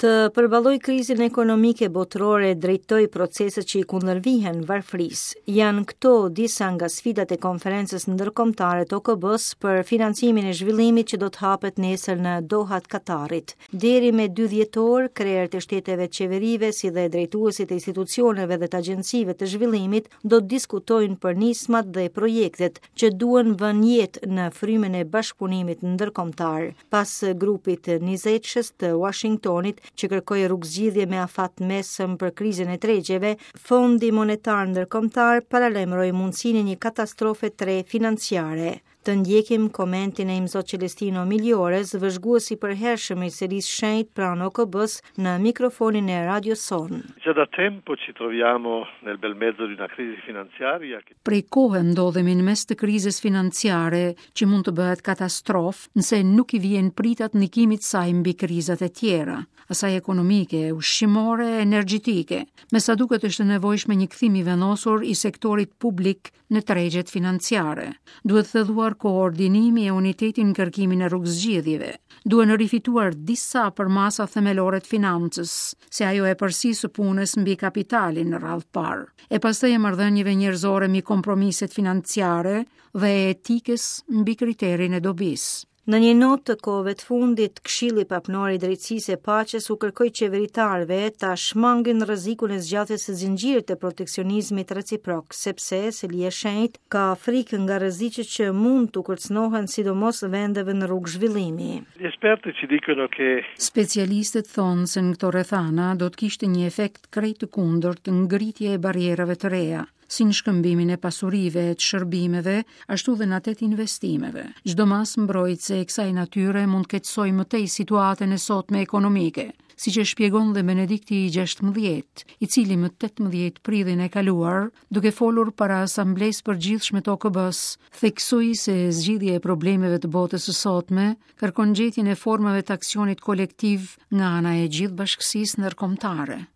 Të përballoj krizën ekonomike botërore e drejtoj proceset që I kundërvihen varfërisë. Janë këto disa nga sfidat e konferencës ndërkombëtare të OKB-s për financimin e zhvillimit që do të hapet nesër në Doha të Katarit. Deri me 2 dhjetor, krerët e shteteve të qeverive si dhe drejtuesit e institucioneve dhe të agjencive të zhvillimit do të diskutojnë për nismat dhe projektet që duhen vënë jetë në frymën e bashkëpunimit ndërkombëtar. Pas grupit 20 të Washingtonit që kërkoi rrugëzgjidhje me afat mesëm për krizën e tregjeve, Fondi Monetar Ndërkombëtar paralajmëroi mundësinë e një katastrofe 3 financiare. Të ndjekim komentin e Imzot Celestino Miliores, vëzhguesi përhershëm I serisë shenjtë pranë OKB-s në mikrofonin e Radio Son. Già da tempo ci troviamo nel bel mezzo di una crisi finanziaria. Prej kohë ndodhemi në mes të krizës financiare që mund të bëhet katastrofë nëse nuk I vjen pritat ndikimit saj mbi krizat e tjera, asaj ekonomike, ushqimore, energjetike. Me sa duket është nevojshme një kthim I vendosur I sektorit publik në tregjet financiare. Duhet thellëuar koordinimi e unitetin në kërkimin e rrugëzgjidhjeve. Duhen rifituar disa përmasa themelore të financës, si ajo e përsisë së punës mbi kapitalin në radhë parë, e pastaj e marrëdhënieve njerëzore mbi kompromiset financiare dhe e etikës mbi kriterin e dobisë. Në një notë të kohëve të fundit, Këshilli Papnor I Drejtësisë e Paqes u kërkoi qeveritarëve ta shmangin rrezikun e zgjatjes së zinxhirit të proteksionizmit reciprok, sepse, si li e shenjtë, ka frikë nga rreziqet që mund të kërcënohen sidomos vendeve në rrugë zhvillimi. Gli esperti ci dicono che Specialistët thonë se në këto rrethana do të kishte një efekt krejt të kundërt të ngritje e barrierave të reja, si në shkëmbimin e pasurive, të shërbimeve, ashtu dhe në atë të investimeve. Çdo mas mbrojtëse e kësaj natyre mund keqësoj mëtej situatën e sotme ekonomike, siç e shpjegon dhe Benedikti XVI, I cili më 18 prilin e kaluar, duke folur para asamblesë përgjithshme të OKB-s, theksoi se zgjidhja e problemeve të botës së sotme kërkon gjetjen e formave të aksionit kolektiv nga ana e gjithë bashkësisë ndërkombëtare.